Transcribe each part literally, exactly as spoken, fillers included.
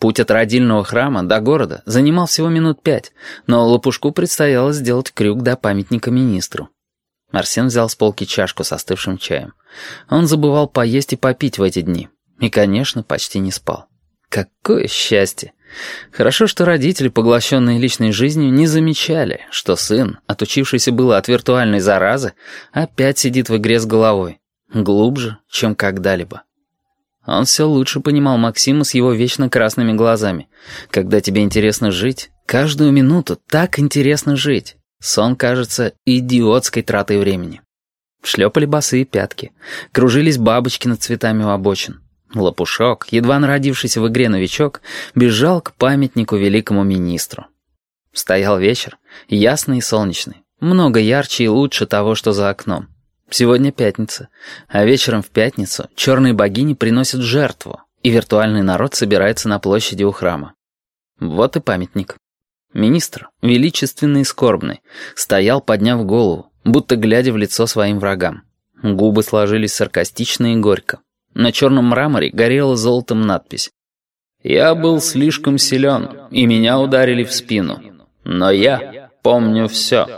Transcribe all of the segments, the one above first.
Путь от родильного храма до города занимал всего минут пять, но Лопушку предстояло сделать крюк до памятника министру. Арсен взял с полки чашку с остывшим чаем. Он забывал поесть и попить в эти дни. И, конечно, почти не спал. Какое счастье! Хорошо, что родители, поглощенные личной жизнью, не замечали, что сын, отучившийся было от виртуальной заразы, опять сидит в игре с головой. Глубже, чем когда-либо. Он все лучше понимал Максима с его вечно красными глазами. Когда тебе интересно жить, каждую минуту так интересно жить. Сон кажется идиотской тратой времени. Шлепали босые пятки. Кружились бабочки над цветами у обочин. Лопушок, едва народившийся в игре новичок, бежал к памятнику великому министру. Стоял вечер, ясный и солнечный. Много ярче и лучше того, что за окном. Сегодня пятница, а вечером в пятницу черные богини приносят жертву, и виртуальный народ собирается на площади у храма. Вот и памятник. Министр, величественный и скорбный, стоял, подняв голову, будто глядя в лицо своим врагам. Губы сложились саркастично и горько. На черном мраморе горела золотом надпись: «Я был слишком силен, и меня ударили в спину, но я помню все».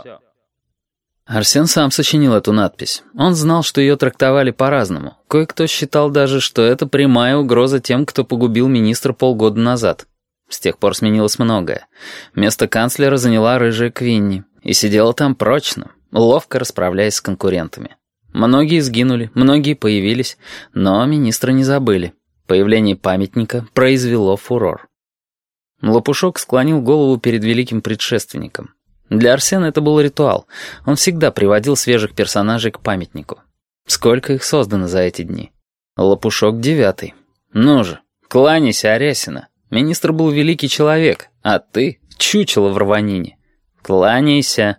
Арсен сам сочинил эту надпись. Он знал, что ее трактовали по-разному. Кое-кто считал даже, что это прямая угроза тем, кто погубил министра полгода назад. С тех пор сменилось многое. Место канцлера заняла рыжая Квинни и сидела там прочно, ловко расправляясь с конкурентами. Многие сгинули, многие появились, но министра не забыли. Появление памятника произвело фурор. Лопушок склонил голову перед великим предшественником. Для Арсена это был ритуал. Он всегда приводил свежих персонажей к памятнику. Сколько их создано за эти дни? Лопушок девятый. Ну же, кланяйся, Арясина. Министр был великий человек, а ты — чучело в рванине. Кланяйся.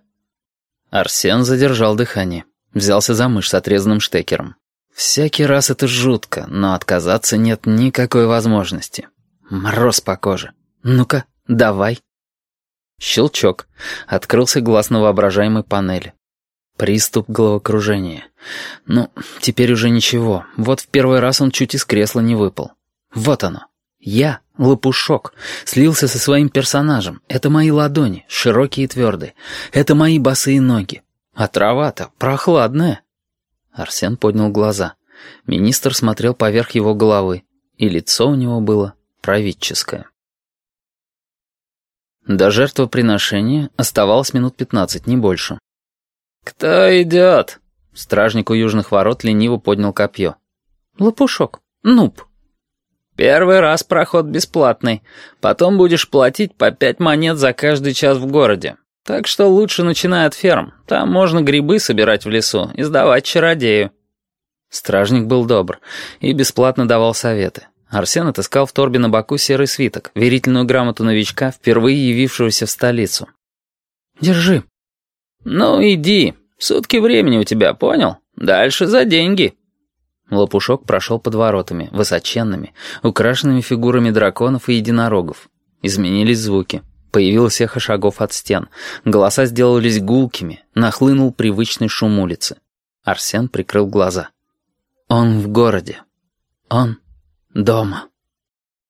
Арсен задержал дыхание. Взялся за мышь с отрезанным штекером. Всякий раз это жутко, но отказаться нет никакой возможности. Мороз по коже. Ну-ка, давай. Щелчок. Открылся глаз на воображаемой панели. Приступ головокружения. Ну, теперь уже ничего. Вот в первый раз он чуть из кресла не выпал. Вот оно. Я, Лопушок, слился со своим персонажем. Это мои ладони, широкие и твердые. Это мои босые ноги. А трава-то прохладная. Арсен поднял глаза. Министр смотрел поверх его головы, и лицо у него было правительское. До жертвоприношения оставалось минут пятнадцать, не больше. «Кто идет?» Стражник у южных ворот лениво поднял копье. «Лопушок, нуб». «Первый раз проход бесплатный. Потом будешь платить по пять монет за каждый час в городе. Так что лучше начинай от ферм. Там можно грибы собирать в лесу и сдавать чародею». Стражник был добр и бесплатно давал советы. Арсен отыскал в торбе на боку серый свиток, верительную грамоту новичка, впервые явившегося в столицу. «Держи». «Ну, иди. Сутки времени у тебя, понял? Дальше за деньги». Лопушок прошел под воротами, высоченными, украшенными фигурами драконов и единорогов. Изменились звуки. Появилось эхо шагов от стен. Голоса сделались гулкими. Нахлынул привычный шум улицы. Арсен прикрыл глаза. Он в городе. Он дома.